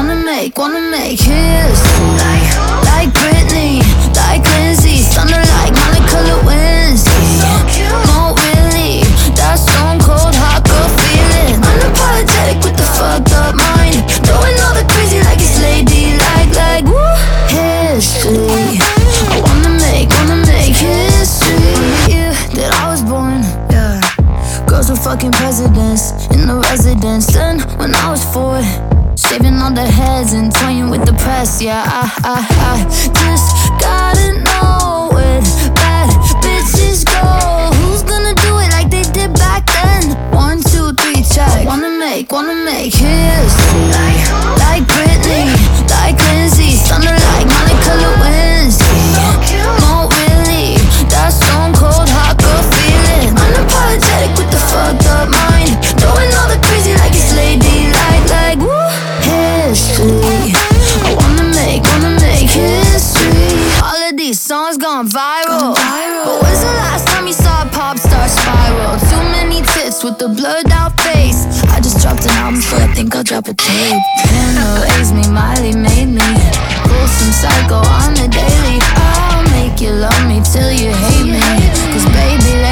wanna make history. Like Britney, like Lindsay, stunner like Monica Lewinsky. No, really, that stone cold hot girl feeling. Unapologetic with the fucked up mind, doing all the crazy like it's lady, like woo. History. I wanna make history. Yeah, that I was born. Yeah, girls were fucking presidents in the residence. Then when I was 4, shaving all the heads and toying with the press. Yeah, I just gotta know where bad bitches go. Who's gonna do it like they did back then? 1, 2, 3, check. Wanna make history. Like Britney, like Lindsay, stunner like Monica Lewinsky. No, really, that stone cold hot girl feeling. Unapologetic with the fucked up mind, doing all the crazy like it's lady, like woo. History. I wanna make history. All of these songs gone viral. But when's the last time you saw a pop star spiral? Too many tits with the blurred out face. I just dropped an album, so I think I'll drop a tape. Panda raised me, Miley made me. Pull some psycho on the daily. I'll make you love me till you hate me. 'Cause baby,